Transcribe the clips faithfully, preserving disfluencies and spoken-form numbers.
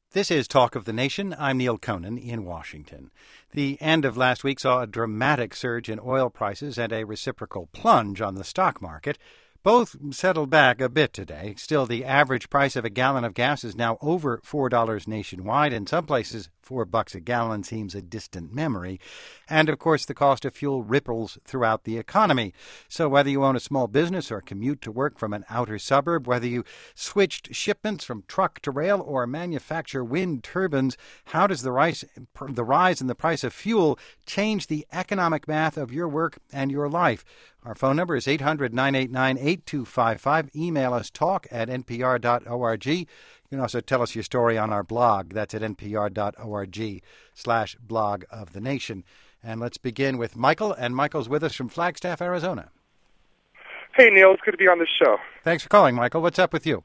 This is Talk of the Nation. I'm Neil Conan in Washington. The end of last week saw a dramatic surge in oil prices and a reciprocal plunge on the stock market. Both settled back a bit today. Still, the average price of a gallon of gas is now over four dollars nationwide. In some places, four bucks a gallon seems a distant memory. And, of course, the cost of fuel ripples throughout the economy. So whether you own a small business or commute to work from an outer suburb, whether you switched shipments from truck to rail or manufacture wind turbines, how does the rise, the rise in the price of fuel change the economic math of your work and your life? Our phone number is eight hundred, nine eight nine, eight two five five. Email us talk at n p r dot org. You can also tell us your story on our blog. That's at n p r dot org slash blog of the nation. And let's begin with Michael. And Michael's with us from Flagstaff, Arizona. Hey, Neil. It's good to be on the show. Thanks for calling, Michael. What's up with you?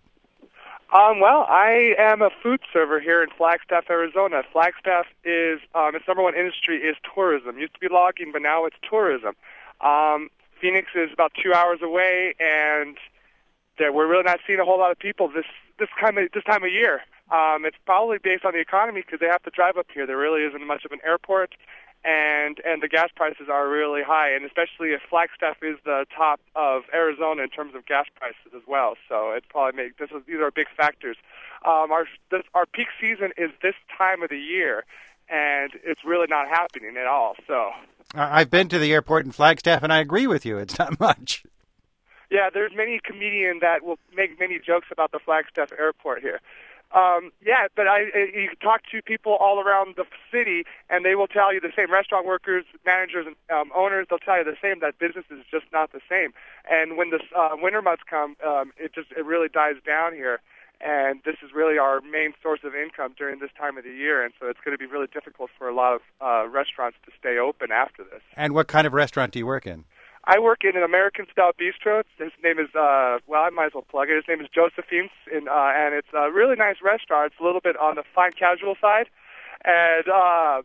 Um, well, I am a food server here in Flagstaff, Arizona. Flagstaff is, um, its number one industry is tourism. Used to be logging, but now it's tourism. Um, Phoenix is about two hours away, and we're really not seeing a whole lot of people this this time of, this time of year. Um, it's probably based on the economy because they have to drive up here. There really isn't much of an airport, and and the gas prices are really high, and especially if Flagstaff is the top of Arizona in terms of gas prices as well. So it probably make this is, these are big factors. Um, our this, our peak season is this time of the year, and it's really not happening at all. So. I've been to the airport in Flagstaff, and I agree with you. It's not much. Yeah, there's many comedians that will make many jokes about the Flagstaff airport here. Um, yeah, but I, you can talk to people all around the city, and they will tell you the same. Restaurant workers, managers, and um, owners, they'll tell you the same, that business is just not the same. And when the uh, winter months come, um, it just it really dies down here. And this is really our main source of income during this time of the year, and so it's going to be really difficult for a lot of uh, restaurants to stay open after this. And what kind of restaurant do you work in? I work in an American-style bistro. His name is, uh, well, I might as well plug it. His name is Josephine's, in, uh, and it's a really nice restaurant. It's a little bit on the fine casual side, and uh,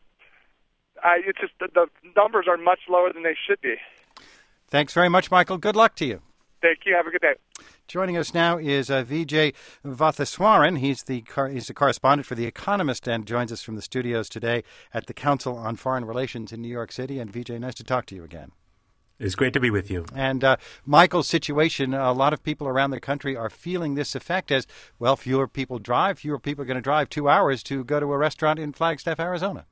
I, it's just the, the numbers are much lower than they should be. Thanks very much, Michael. Good luck to you. Thank you. Have a good day. Joining us now is uh, Vijay Vatheswaran. He's the car- he's a correspondent for The Economist and joins us from the studios today at the Council on Foreign Relations in New York City. And Vijay, nice to talk to you again. It's great to be with you. And uh, Michael's situation, a lot of people around the country are feeling this effect as, well, fewer people drive, fewer people are going to drive two hours to go to a restaurant in Flagstaff, Arizona.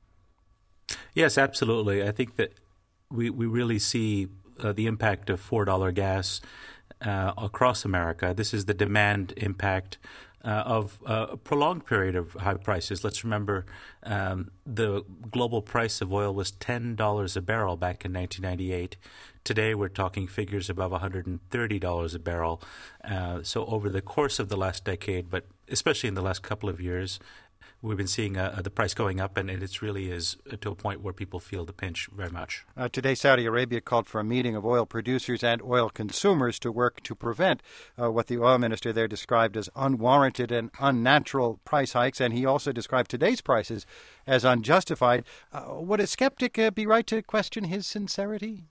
Yes, absolutely. I think that we, we really see uh, the impact of four dollars gas Uh, across America. This is the demand impact uh, of uh, a prolonged period of high prices. Let's remember um, the global price of oil was ten dollars a barrel back in nineteen ninety-eight. Today we're talking figures above one hundred thirty dollars a barrel. Uh, so over the course of the last decade, but especially in the last couple of years, we've been seeing uh, the price going up, and, and it really is to a point where people feel the pinch very much. Uh, today, Saudi Arabia called for a meeting of oil producers and oil consumers to work to prevent uh, what the oil minister there described as unwarranted and unnatural price hikes, and he also described today's prices as unjustified. Uh, would a skeptic uh, be right to question his sincerity?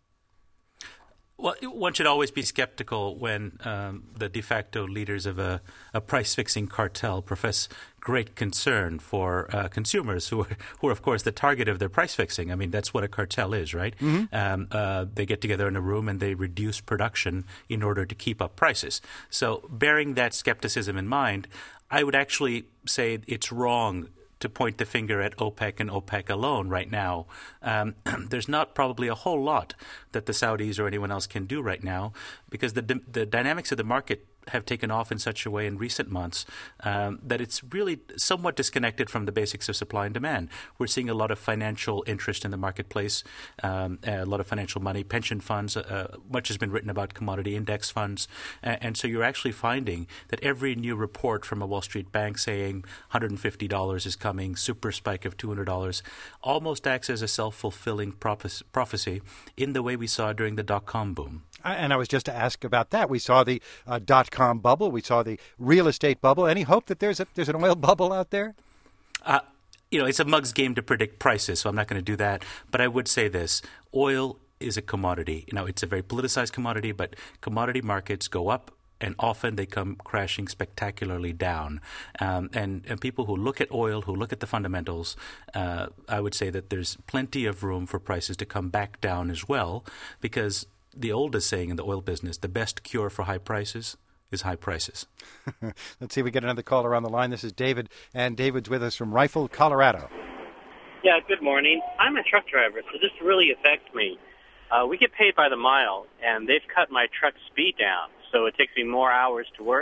Well, one should always be skeptical when um, the de facto leaders of a, a price-fixing cartel profess great concern for uh, consumers who are, who are, of course, the target of their price-fixing. I mean, that's what a cartel is, right? Mm-hmm. Um, uh, they get together in a room and they reduce production in order to keep up prices. So bearing that skepticism in mind, I would actually say it's wrong to point the finger at OPEC and OPEC alone right now. Um, there's not probably a whole lot that the Saudis or anyone else can do right now because the the dynamics of the market have taken off in such a way in recent months um, that it's really somewhat disconnected from the basics of supply and demand. We're seeing a lot of financial interest in the marketplace, um, a lot of financial money, pension funds. Uh, much has been written about commodity index funds. And, and so you're actually finding that every new report from a Wall Street bank saying one hundred fifty dollars is coming, super spike of two hundred dollars, almost acts as a self-fulfilling prophe- prophecy in the way we saw during the dot-com boom. And I was just to ask about that. We saw the uh, dot-com bubble. We saw the real estate bubble. Any hope that there's a, there's an oil bubble out there? Uh, you know, it's a mug's game to predict prices, so I'm not going to do that. But I would say this. Oil is a commodity. You know, it's a very politicized commodity, but commodity markets go up and often they come crashing spectacularly down. Um, and, and people who look at oil, who look at the fundamentals, uh, I would say that there's plenty of room for prices to come back down as well, because the oldest saying in the oil business, the best cure for high prices is high prices. Let's see if we get another caller on the line. This is David, and David's with us from Rifle, Colorado. Yeah, good morning. I'm a truck driver, so this really affects me. Uh, we get paid by the mile, and they've cut my truck speed down, so it takes me more hours to work.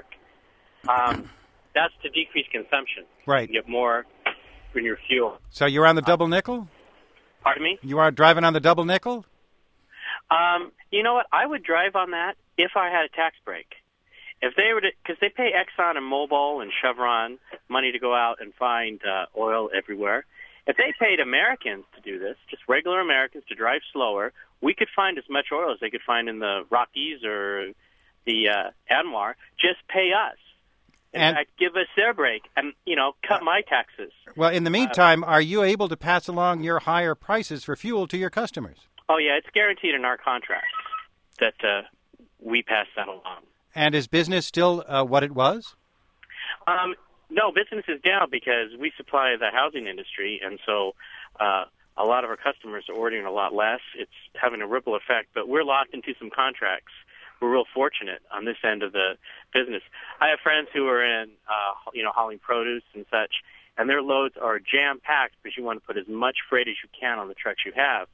Um, that's to decrease consumption. Right. You get more in your fuel. So you're on the double nickel? Pardon me? You are driving on the double nickel? Um, you know what? I would drive on that if I had a tax break. If they were to, because they pay Exxon and Mobil and Chevron money to go out and find uh, oil everywhere. If they paid Americans to do this, just regular Americans to drive slower, we could find as much oil as they could find in the Rockies or the uh, Anwar. Just pay us. In and, fact, give us their break and, you know, cut uh, my taxes. Well, in the meantime, uh, are you able to pass along your higher prices for fuel to your customers? Oh, yeah, it's guaranteed in our contracts that uh, we pass that along. And is business still uh, what it was? Um, no, business is down because we supply the housing industry, and so uh, a lot of our customers are ordering a lot less. It's having a ripple effect, but we're locked into some contracts. We're real fortunate on this end of the business. I have friends who are in, uh, you know, hauling produce and such, and their loads are jam-packed because you want to put as much freight as you can on the trucks you have.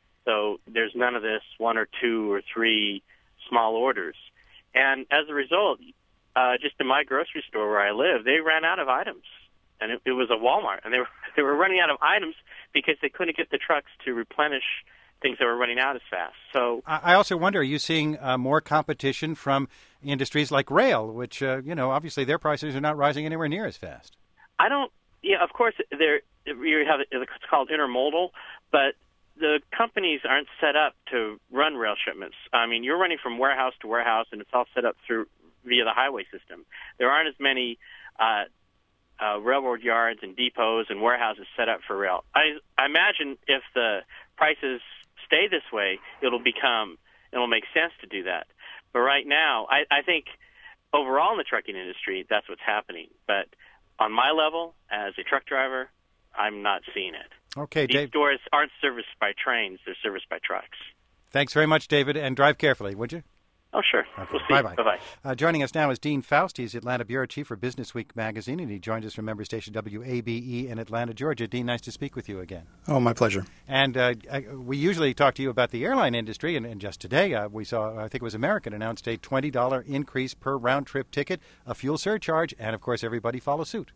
So there's none of this one or two or three small orders. And as a result, uh, just in my grocery store where I live, they ran out of items. And it, it was a Walmart. And they were, they were running out of items because they couldn't get the trucks to replenish things that were running out as fast. So I also wonder, are you seeing uh, more competition from industries like rail, which, uh, you know, obviously their prices are not rising anywhere near as fast? I don't, yeah, of course, there you have it's called intermodal, but the companies aren't set up to run rail shipments. I mean, you're running from warehouse to warehouse, and it's all set up through via the highway system. There aren't as many uh, uh, railroad yards and depots and warehouses set up for rail. I, I imagine if the prices stay this way, it'll become it'll make sense to do that. But right now, I, I think overall in the trucking industry, that's what's happening. But on my level, as a truck driver, I'm not seeing it. Okay, These Dave. stores aren't serviced by trains; they're serviced by trucks. Thanks very much, David, and drive carefully, would you? Oh, sure. Okay. We'll see. Bye-bye. Bye-bye. Uh, joining us now is Dean Faust. He's Atlanta Bureau Chief for Business Week magazine, and he joins us from member station W A B E in Atlanta, Georgia. Dean, nice to speak with you again. Oh, my pleasure. And uh, I, we usually talk to you about the airline industry, and, and just today uh, we saw, I think it was American, announced a twenty dollars increase per round-trip ticket, a fuel surcharge, and, of course, everybody follows suit.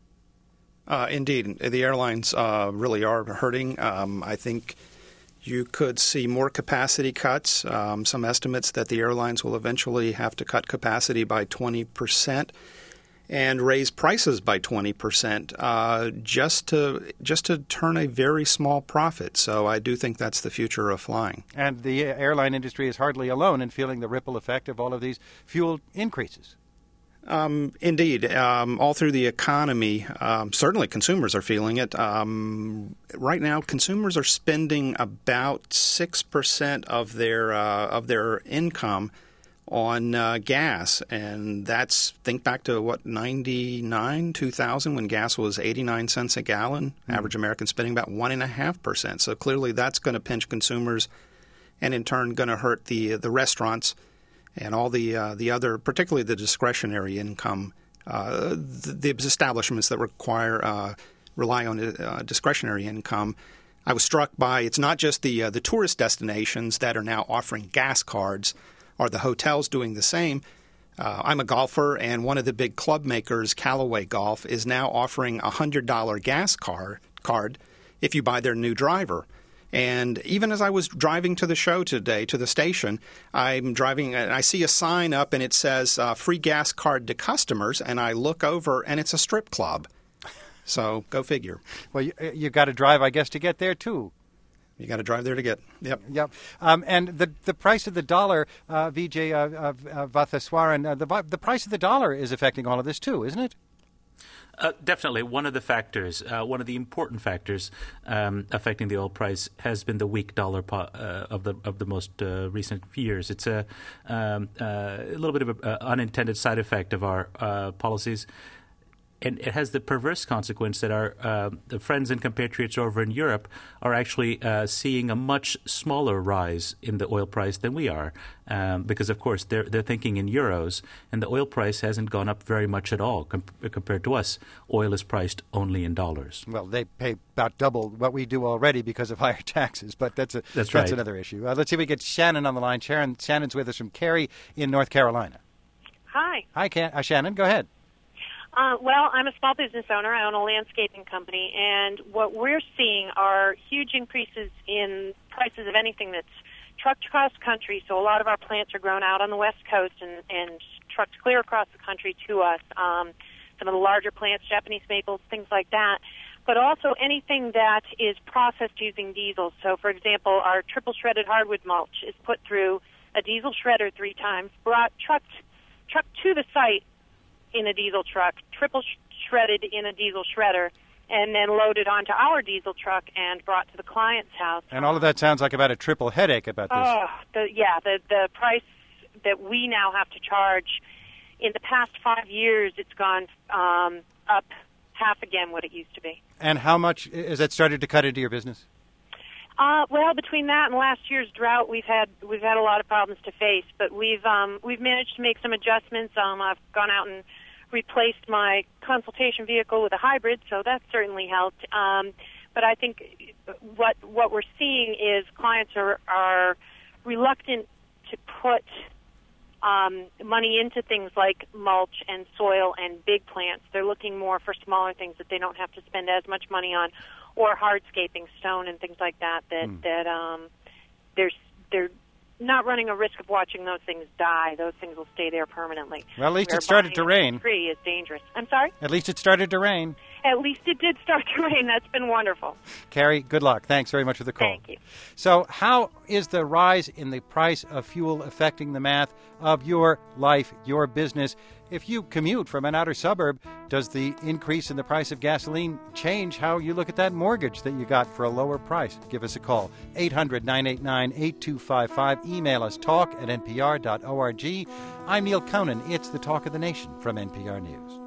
Uh, indeed. The airlines uh, really are hurting. Um, I think you could see more capacity cuts. Um, some estimates that the airlines will eventually have to cut capacity by twenty percent and raise prices by twenty percent uh, just to just to turn a very small profit. So I do think that's the future of flying. And the airline industry is hardly alone in feeling the ripple effect of all of these fuel increases. Um, indeed. Um, all through the economy, um, certainly consumers are feeling it. Um, right now, consumers are spending about six percent of their uh, of their income on uh, gas. And that's, think back to, what, ninety-nine, two thousand, when gas was eighty-nine cents a gallon. Mm-hmm. Average American spending about one point five percent. So clearly that's going to pinch consumers and, in turn, going to hurt the the restaurants and all the uh, the other, particularly the discretionary income, uh, the, the establishments that require uh, rely on uh, discretionary income. I was struck by it's not just the uh, the tourist destinations that are now offering gas cards, or the hotels doing the same. Uh, I'm a golfer, and one of the big club makers, Callaway Golf, is now offering a hundred dollar gas car card if you buy their new driver. And even as I was driving to the show today, to the station, I'm driving and I see a sign up and it says uh, free gas card to customers. And I look over and it's a strip club. So go figure. Well, you, you got to drive, I guess, to get there, too. You got to drive there to get. Yep. Yep. Um, and the the price of the dollar, uh, Vijay uh, uh, Vatheswaran, uh, the, the price of the dollar is affecting all of this, too, isn't it? Uh, definitely. One of the factors, uh, one of the important factors um, affecting the oil price has been the weak dollar po- uh, of the of the most uh, recent years. It's a, um, uh, a little bit of an unintended side effect of our uh, policies. And it has the perverse consequence that our uh, the friends and compatriots over in Europe are actually uh, seeing a much smaller rise in the oil price than we are, um, because of course they're they're thinking in euros, and the oil price hasn't gone up very much at all com- compared to us. Oil is priced only in dollars. Well, they pay about double what we do already because of higher taxes, but that's a that's, that's right. another issue. Uh, let's see if we get Shannon on the line. Sharon, Shannon's with us from Cary in North Carolina. Hi. Hi, Can- uh, Shannon. Go ahead. Uh, well, I'm a small business owner. I own a landscaping company, and what we're seeing are huge increases in prices of anything that's trucked across country. So a lot of our plants are grown out on the West Coast and, and trucked clear across the country to us. Um, some of the larger plants, Japanese maples, things like that. But also anything that is processed using diesel. So, for example, our triple shredded hardwood mulch is put through a diesel shredder three times, brought trucked trucked to the site in a diesel truck, triple sh- shredded in a diesel shredder, and then loaded onto our diesel truck and brought to the client's house. And all of that sounds like about a triple headache about this. Oh, the, yeah, the the price that we now have to charge, in the past five years, it's gone um, up half again what it used to be. And how much has that started to cut into your business? Uh, well, between that and last year's drought, we've had we've had a lot of problems to face, but we've um, we've managed to make some adjustments. Um, I've gone out and replaced my consultation vehicle with a hybrid, so that's certainly helped. Um, but I think what what we're seeing is clients are are reluctant to put um, money into things like mulch and soil and big plants. They're looking more for smaller things that they don't have to spend as much money on, or hardscaping, stone and things like that. That mm. that um, there's they're not running a risk of watching those things die. Those things will stay there permanently. Well, at least Where it started to rain. A tree is dangerous. I'm sorry? At least it started to rain. At least it did start to rain. That's been wonderful. Carrie, good luck. Thanks very much for the call. Thank you. So how is the rise in the price of fuel affecting the math of your life, your business? If you commute from an outer suburb, does the increase in the price of gasoline change how you look at that mortgage that you got for a lower price? Give us a call, eight hundred, nine eight nine, eight two five five. Email us, talk at n p r dot org. I'm Neil Conan. It's the Talk of the Nation from N P R News.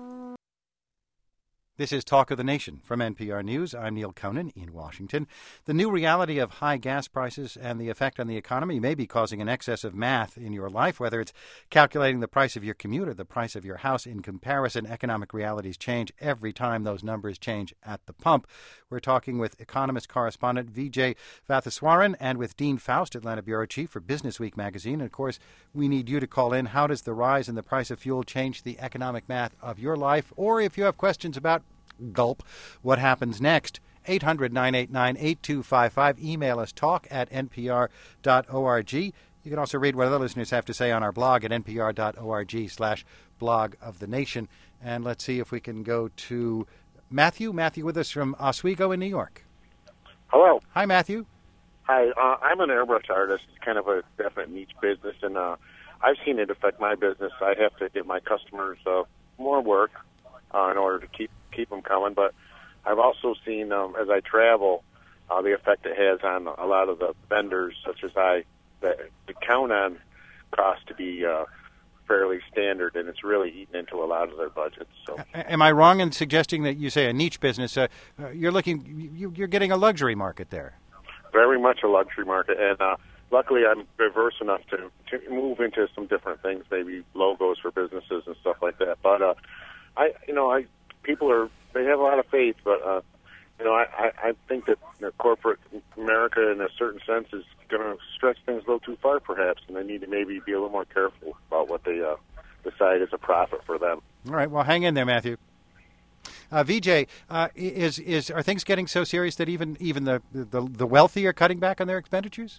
This is Talk of the Nation from N P R News. I'm Neil Conan in Washington. The new reality of high gas prices and the effect on the economy may be causing an excess of math in your life, whether it's calculating the price of your commute or the price of your house. In comparison, economic realities change every time those numbers change at the pump. We're talking with economist correspondent Vijay Vatheswaran and with Dean Faust, Atlanta bureau chief for Business Week magazine. And, of course, we need you to call in. How does the rise in the price of fuel change the economic math of your life? Or if you have questions about gulp, what happens next? eight hundred, nine eight nine, eight two five five. Email us, talk at n p r dot org. You can also read what other listeners have to say on our blog at n p r dot org slash blog of the nation. And let's see if we can go to Matthew. Matthew with us from Oswego in New York. Hello. Hi, Matthew. Hi. Uh, I'm an airbrush artist, kind of a definite niche business, and uh, I've seen it affect my business. I have to give my customers uh, more work uh, in order to keep keep them coming, but I've also seen, um, as I travel, uh, the effect it has on a lot of the vendors, such as I, that, that count on costs to be uh, fairly standard, and it's really eaten into a lot of their budgets. So, am I wrong in suggesting that you say a niche business? Uh, uh, you're looking, you, you're getting a luxury market there. Very much a luxury market, and uh, luckily I'm diverse enough to, to move into some different things, maybe logos for businesses and stuff like that. But uh, I, you know, I. People are, they have a lot of faith, but, uh, you know, I, I, I think that you know, corporate America, in a certain sense, is going to stretch things a little too far, perhaps, and they need to maybe be a little more careful about what they uh, decide is a profit for them. All right, well, hang in there, Matthew. Uh, Vijay, uh, is is are things getting so serious that even even the, the, the wealthy are cutting back on their expenditures?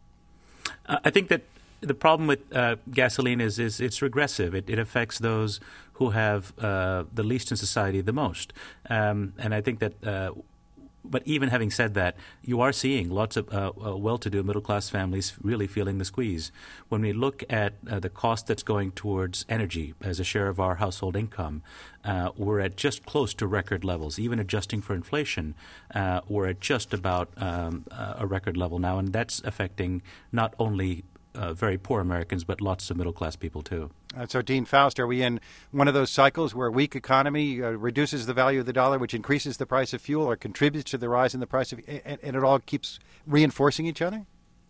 Uh, I think that the problem with uh, gasoline is, is it's regressive. It, it affects those who have uh, the least in society the most. Um, and I think that uh, but even having said that, you are seeing lots of uh, uh, well-to-do middle-class families really feeling the squeeze. When we look at uh, the cost that's going towards energy as a share of our household income, uh, we're at just close to record levels. Even adjusting for inflation, uh, we're at just about um, a record level now, and that's affecting not only Uh, very poor Americans, but lots of middle-class people, too. Uh, so, Dean Faust, are we in one of those cycles where a weak economy uh, reduces the value of the dollar, which increases the price of fuel or contributes to the rise in the price of and, and it all keeps reinforcing each other?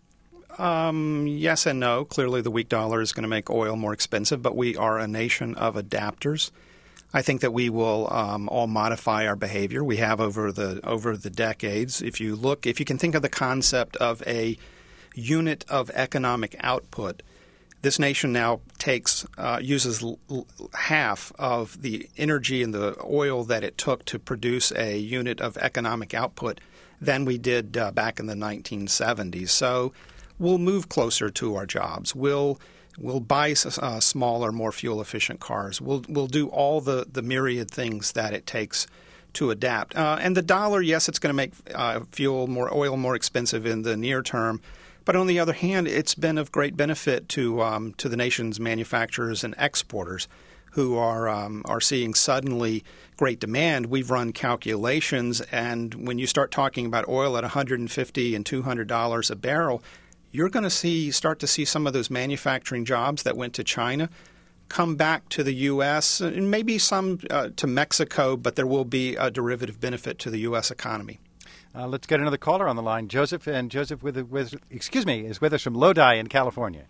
Um, yes and no. Clearly, the weak dollar is going to make oil more expensive, but we are a nation of adapters. I think that we will um, all modify our behavior. We have over the over the decades. If you look, if you can think of the concept of a unit of economic output, this nation now takes uh, uses l- l- half of the energy and the oil that it took to produce a unit of economic output than we did uh, back in the nineteen seventies. So we'll move closer to our jobs. We'll we'll buy uh, smaller, more fuel-efficient cars. We'll we'll do all the, the myriad things that it takes to adapt. Uh, and the dollar, yes, it's going to make uh, fuel more oil more expensive in the near term. But on the other hand, it's been of great benefit to um, to the nation's manufacturers and exporters who are um, are seeing suddenly great demand. We've run calculations, and when you start talking about oil at one hundred fifty dollars and two hundred dollars a barrel, you're going to see start to see some of those manufacturing jobs that went to China come back to the U S and maybe some uh, to Mexico, but there will be a derivative benefit to the U S economy. Uh, let's get another caller on the line. Joseph, and Joseph with, with excuse me, is with us from Lodi in California.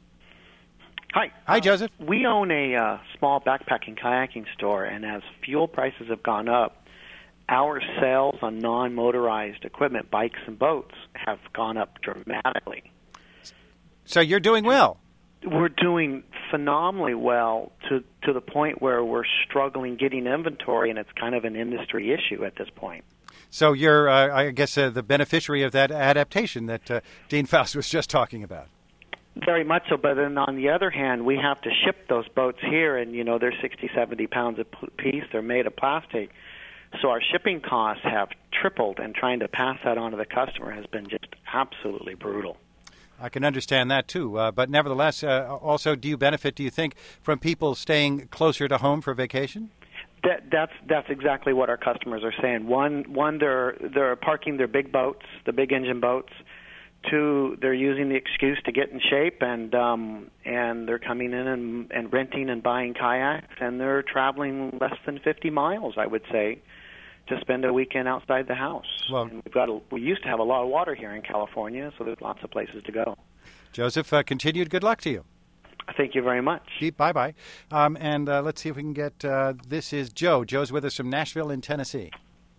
Hi. Hi, uh, Joseph. We own a uh, small backpacking kayaking store, and as fuel prices have gone up, our sales on non-motorized equipment, bikes and boats, have gone up dramatically. So you're doing well. We're doing phenomenally well to, to the point where we're struggling getting inventory, and it's kind of an industry issue at this point. So you're, uh, I guess, uh, the beneficiary of that adaptation that uh, Dean Faust was just talking about. Very much so, but then on the other hand, we have to ship those boats here, and, you know, they're sixty, seventy pounds a piece. They're made of plastic. So our shipping costs have tripled, and trying to pass that on to the customer has been just absolutely brutal. I can understand that, too. Uh, but nevertheless, uh, also, do you benefit, do you think, from people staying closer to home for vacation? That, that's that's exactly what our customers are saying. One, one, they're they're parking their big boats, the big engine boats. Two, they're using the excuse to get in shape, and um, and they're coming in and, and renting and buying kayaks, and they're traveling less than fifty miles, I would say, to spend a weekend outside the house. Well, and we've got a, we used to have a lot of water here in California, so there's lots of places to go. Joseph, uh, continued good luck to you. Thank you very much. Bye-bye. Um, and uh, let's see if we can get, uh, this is Joe. Joe's with us from Nashville in Tennessee.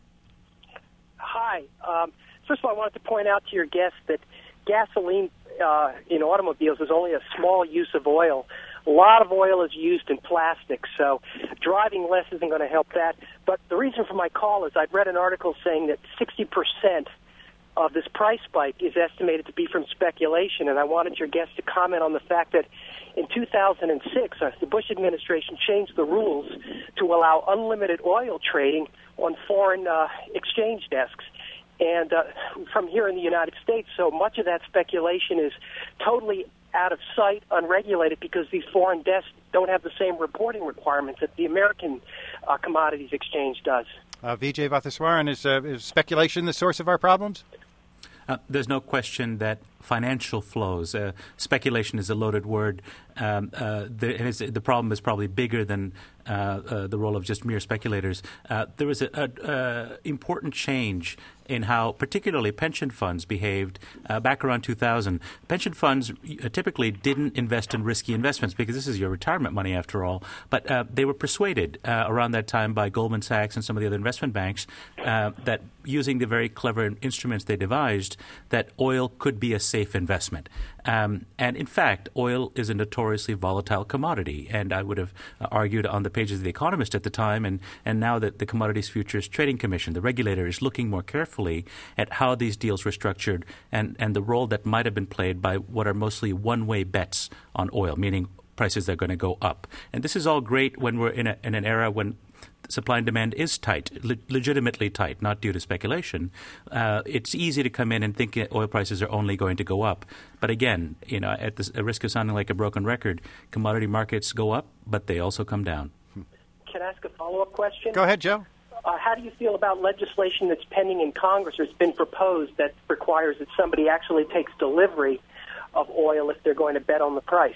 Hi. Um, first of all, I wanted to point out to your guest that gasoline uh, in automobiles is only a small use of oil. A lot of oil is used in plastics, so driving less isn't going to help that. But the reason for my call is I've read an article saying that sixty percent of this price spike is estimated to be from speculation, and I wanted your guest to comment on the fact that in two thousand six, uh, the Bush administration changed the rules to allow unlimited oil trading on foreign uh, exchange desks. And uh, from here in the United States, so much of that speculation is totally out of sight, unregulated, because these foreign desks don't have the same reporting requirements that the American uh, commodities exchange does. Uh, Vijay Vatheswaran, is, uh, is speculation the source of our problems? Uh, there's no question that financial flows, uh, speculation is a loaded word. Um, uh, the, and it's, the problem is probably bigger than uh, uh, the role of just mere speculators. Uh, there was an important change in how particularly pension funds behaved uh, back around two thousand. Pension funds uh, typically didn't invest in risky investments because this is your retirement money after all, but uh, they were persuaded uh, around that time by Goldman Sachs and some of the other investment banks uh, that using the very clever instruments they devised, that oil could be a safe investment. Um, and in fact, oil is a notoriously volatile commodity. And I would have uh, argued on the pages of The Economist at the time, and, and now that the Commodities Futures Trading Commission, the regulator, is looking more carefully at how these deals were structured and, and the role that might have been played by what are mostly one-way bets on oil, meaning prices that are going to go up. And this is all great when we're in, a, in an era when supply and demand is tight, le- legitimately tight, not due to speculation, uh, it's easy to come in and think oil prices are only going to go up. But again, you know, at the at risk of sounding like a broken record, commodity markets go up, but they also come down. Can I ask a follow-up question? Go ahead, Joe. Uh, how do you feel about legislation that's pending in Congress or has been proposed that requires that somebody actually takes delivery of oil if they're going to bet on the price?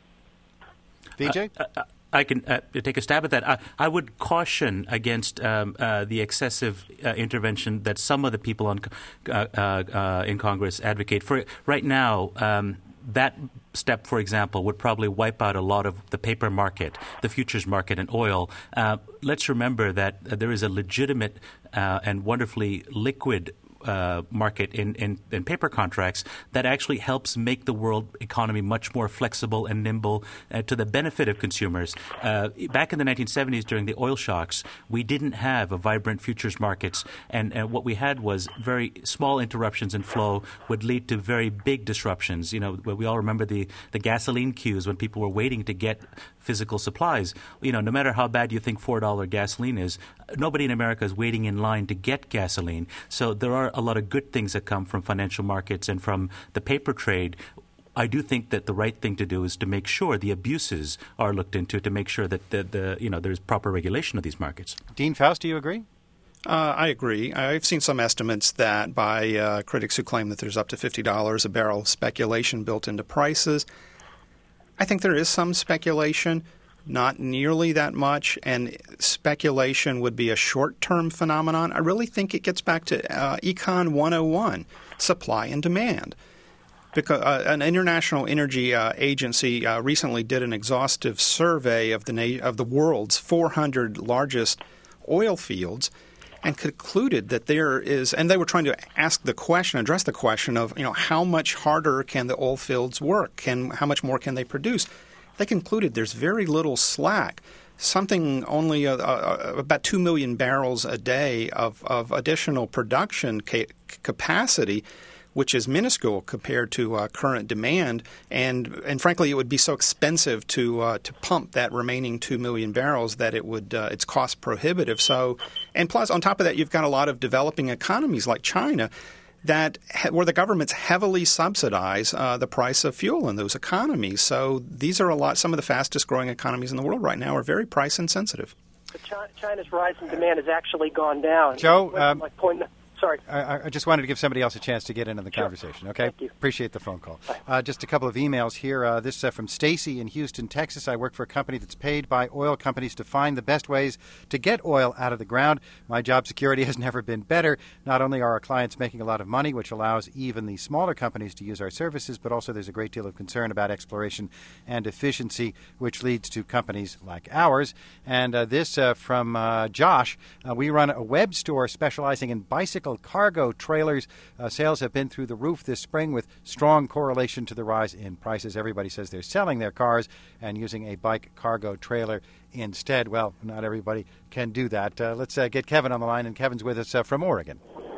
V J? Uh, uh, I can uh, take a stab at that. I, I would caution against um, uh, the excessive uh, intervention that some of the people on, uh, uh, uh, in Congress advocate for. Right now, um, that step, for example, would probably wipe out a lot of the paper market, the futures market in oil. Uh, let's remember that uh, there is a legitimate uh, and wonderfully liquid Uh, market in, in, in paper contracts that actually helps make the world economy much more flexible and nimble uh, to the benefit of consumers. Uh, back in the nineteen seventies, during the oil shocks, we didn't have a vibrant futures markets, and, and what we had was very small interruptions in flow would lead to very big disruptions. You know, we all remember the, the gasoline queues when people were waiting to get physical supplies. You know, no matter how bad you think four dollars gasoline is, nobody in America is waiting in line to get gasoline. So there are a lot of good things that come from financial markets and from the paper trade. I do think that the right thing to do is to make sure the abuses are looked into, to make sure that the, the you know there's proper regulation of these markets. Dean Faust, do you agree? Uh, I agree. I've seen some estimates that by uh, critics who claim that there's up to fifty dollars a barrel speculation built into prices. I think there is some speculation, not nearly that much, and speculation would be a short-term phenomenon. I really think it gets back to uh, Econ one oh one, supply and demand. Because uh, an international energy uh, agency uh, recently did an exhaustive survey of the na- of the world's four hundred largest oil fields, and concluded that there is, and they were trying to ask the question, address the question of, you know, how much harder can the oil fields work? Can how much more can they produce? They concluded there's very little slack. Something only uh, uh, about two million barrels a day of, of additional production ca- capacity, which is minuscule compared to uh, current demand. And and frankly, it would be so expensive to uh, to pump that remaining two million barrels that it would uh, it's cost prohibitive. So, and plus, on top of that, you've got a lot of developing economies like China that where the governments heavily subsidize uh, the price of fuel in those economies. So these are a lot. Some of the fastest growing economies in the world right now are very price insensitive. But China's rise in demand has actually gone down. Joe, um, my point. Sorry. I, I just wanted to give somebody else a chance to get into the Sure. conversation, okay? Thank you. Appreciate the phone call. Uh, just a couple of emails here. Uh, this uh, from Stacy in Houston, Texas. I work for a company that's paid by oil companies to find the best ways to get oil out of the ground. My job security has never been better. Not only are our clients making a lot of money, which allows even the smaller companies to use our services, but also there's a great deal of concern about exploration and efficiency, which leads to companies like ours. And uh, this uh, from uh, Josh. Uh, we run a web store specializing in bicycle cargo trailers. Uh, sales have been through the roof this spring with strong correlation to the rise in prices. Everybody says they're selling their cars and using a bike cargo trailer instead. Well, not everybody can do that. Uh, let's uh, get Kevin on the line, and Kevin's with us uh, from Oregon.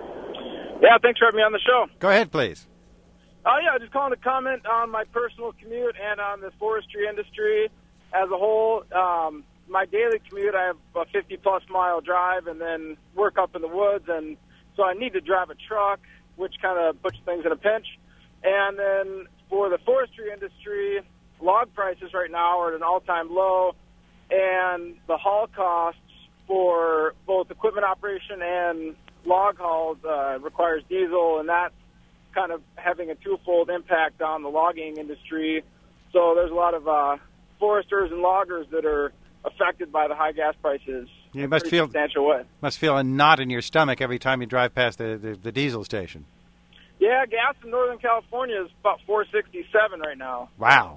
Yeah, thanks for having me on the show. Go ahead, please. Oh, uh, yeah, just calling to comment on my personal commute and on the forestry industry as a whole. Um, my daily commute, I have a fifty-plus mile drive and then work up in the woods, and so I need to drive a truck, which kind of puts things in a pinch. And then for the forestry industry, log prices right now are at an all-time low, and the haul costs for both equipment operation and log hauls uh, requires diesel, and that's kind of having a twofold impact on the logging industry. So there's a lot of uh, foresters and loggers that are affected by the high gas prices. You must feel substantial way. Must feel a knot in your stomach every time you drive past the, the, the diesel station. Yeah, gas in Northern California is about four sixty-seven right now. Wow.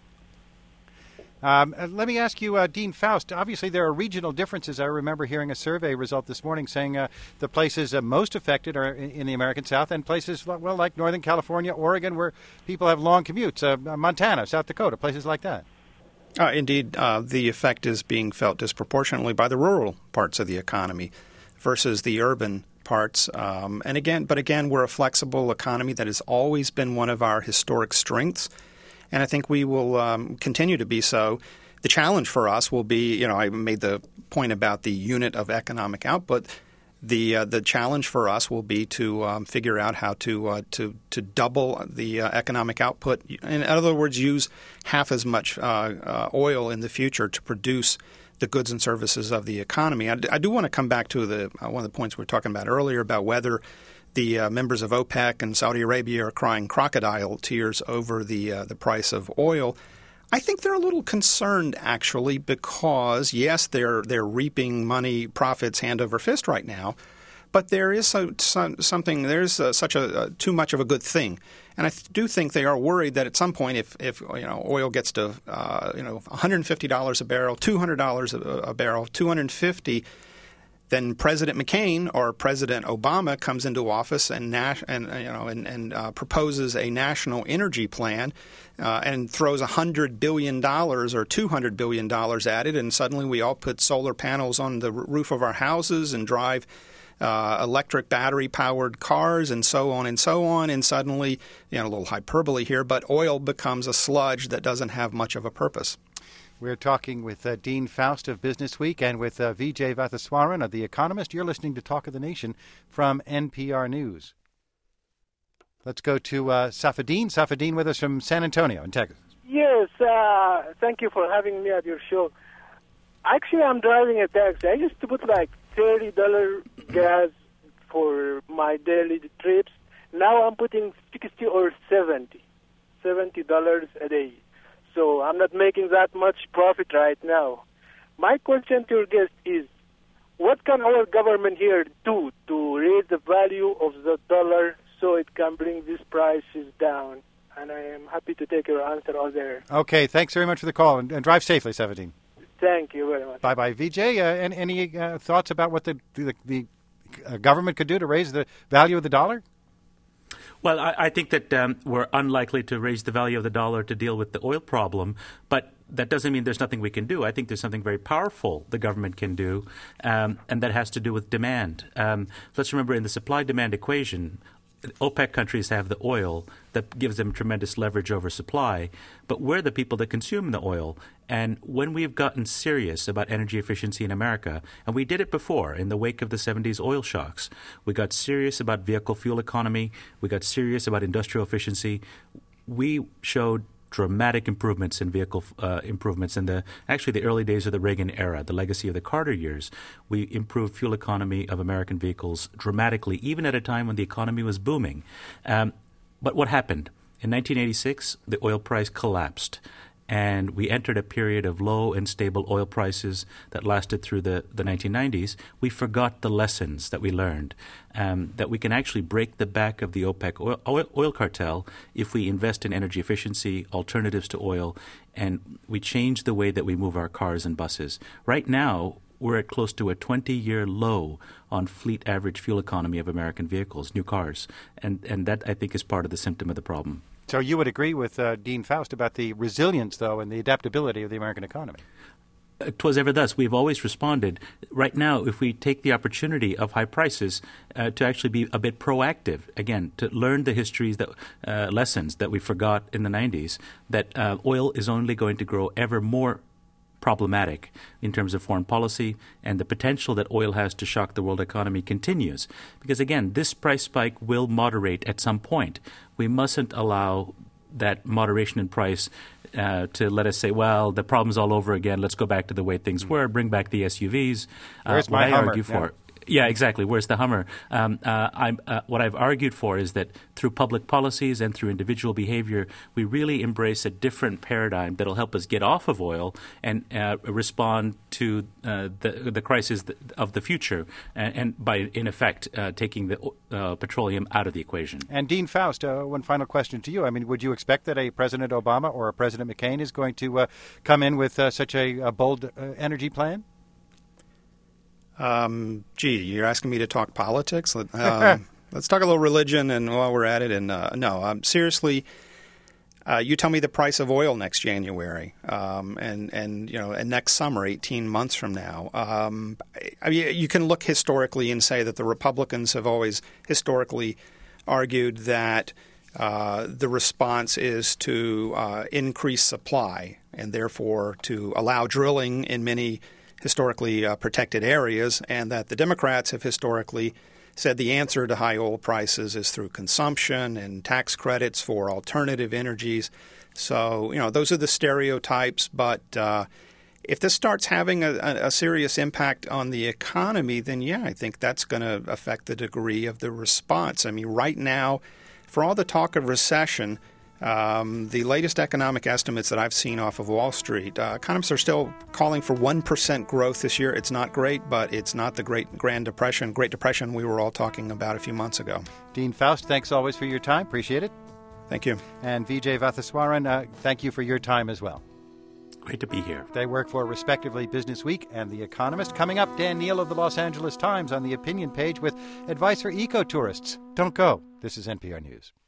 Um, uh, let me ask you, uh, Dean Faust, obviously there are regional differences. I remember hearing a survey result this morning saying uh, the places uh, most affected are in, in the American South, and places, well, like Northern California, Oregon, where people have long commutes, uh, Montana, South Dakota, places like that. Uh, indeed, uh, the effect is being felt disproportionately by the rural parts of the economy versus the urban parts. Um, and again, but again, we're a flexible economy that has always been one of our historic strengths, and I think we will um, continue to be so. the challenge for us will be, you know, I made the point about the unit of economic output. The uh, the challenge for us will be to um, figure out how to uh, to to double the uh, economic output. In other words, use half as much uh, uh, oil in the future to produce the goods and services of the economy. I, I do want to come back to the uh, one of the points we were talking about earlier about whether the uh, members of OPEC and Saudi Arabia are crying crocodile tears over the uh, the price of oil. I think they're a little concerned, actually, because, yes, they're they're reaping money, profits hand over fist right now, but there is so, so, something, there's uh, such a uh, too much of a good thing. And I th- do think they are worried that at some point, if, if you know, oil gets to, uh, you know, one hundred fifty dollars a barrel, two hundred dollars a, a barrel, two hundred fifty dollars, then President McCain or President Obama comes into office and nas- and you know and, and uh, proposes a national energy plan uh, and throws a hundred billion dollars or two hundred billion dollars at it, and suddenly we all put solar panels on the r- roof of our houses and drive uh, electric battery powered cars and so on and so on, and suddenly, you know, a little hyperbole here, but oil becomes a sludge that doesn't have much of a purpose. We're talking with uh, Dean Faust of Business Week and with uh, Vijay Vathaswaran of The Economist. You're listening to Talk of the Nation from N P R News. Let's go to uh, Safadine. Safadine with us from San Antonio in Texas. Yes, uh, thank you for having me at your show. Actually, I'm driving a taxi. I used to put like thirty dollars gas for my daily trips. Now I'm putting sixty or seventy, seventy dollars a day. So I'm not making that much profit right now. My question to your guest is, what can our government here do to raise the value of the dollar so it can bring these prices down? And I am happy to take your answer all there. Okay, thanks very much for the call, and, and drive safely, Safadine. Thank you very much. Bye-bye. Vijay, uh, any, any uh, thoughts about what the, the, the uh, government could do to raise the value of the dollar? Well, I, I think that um, we're unlikely to raise the value of the dollar to deal with the oil problem, but that doesn't mean there's nothing we can do. I think there's something very powerful the government can do, um, and that has to do with demand. Um, let's remember, in the supply-demand equation, OPEC countries have the oil that gives them tremendous leverage over supply, but we're the people that consume the oil. And when we've gotten serious about energy efficiency in America, and we did it before in the wake of the seventies oil shocks, we got serious about vehicle fuel economy, we got serious about industrial efficiency, we showed dramatic improvements in vehicle uh, improvements in the actually the early days of the Reagan era, the legacy of the Carter years. We improved fuel economy of American vehicles dramatically, even at a time when the economy was booming. Um, but what happened? In nineteen eighty-six, the oil price collapsed, and we entered a period of low and stable oil prices that lasted through the, the nineteen nineties. We forgot the lessons that we learned, um, that we can actually break the back of the OPEC oil, oil, oil cartel if we invest in energy efficiency, alternatives to oil, and we change the way that we move our cars and buses. Right now, we're at close to a twenty-year low on fleet average fuel economy of American vehicles, new cars, and, and that, I think, is part of the symptom of the problem. So you would agree with uh, Dean Faust about the resilience, though, and the adaptability of the American economy? Twas ever thus. We've always responded. Right now, if we take the opportunity of high prices uh, to actually be a bit proactive, again, to learn the histories, that uh, lessons that we forgot in the nineties, that uh, oil is only going to grow ever more problematic in terms of foreign policy, and the potential that oil has to shock the world economy continues. Because, again, this price spike will moderate at some point. We mustn't allow that moderation in price uh, to let us say, well, the problem's all over again. Let's go back to the way things were. Bring back the S U Vs. Where's uh, my I Hummer? argue for. Yeah. Yeah, exactly. Where's the Hummer? Um, uh, I'm, uh, what I've argued for is that through public policies and through individual behavior, we really embrace a different paradigm that'll help us get off of oil and uh, respond to uh, the, the crisis of the future, and, and by, in effect, uh, taking the uh, petroleum out of the equation. And Dean Faust, uh, one final question to you. I mean, would you expect that a President Obama or a President McCain is going to uh, come in with uh, such a, a bold uh, energy plan? Um, gee, you're asking me to talk politics? Let, um, let's talk a little religion, and while we're at it, and uh, no, um, seriously, uh, you tell me the price of oil next January, um, and and you know, and next summer, eighteen months from now. Um, I mean, you can look historically and say that the Republicans have always historically argued that uh, the response is to uh, increase supply and therefore to allow drilling in many historically uh, protected areas, and that the Democrats have historically said the answer to high oil prices is through consumption and tax credits for alternative energies. So, you know, those are the stereotypes, but uh, if this starts having a, a serious impact on the economy, then, yeah, I think that's going to affect the degree of the response. I mean, right now, for all the talk of recession, um, the latest economic estimates that I've seen off of Wall Street, uh, economists are still calling for one percent growth this year. It's not great, but it's not the Great Grand Depression, Great Depression we were all talking about a few months ago. Dean Faust, thanks always for your time. Appreciate it. Thank you. And Vijay Vathaswaran, uh, thank you for your time as well. Great to be here. They work for, respectively, Business Week and The Economist. Coming up, Dan Neal of the Los Angeles Times on the opinion page with advice for eco-tourists. Don't go. This is N P R News.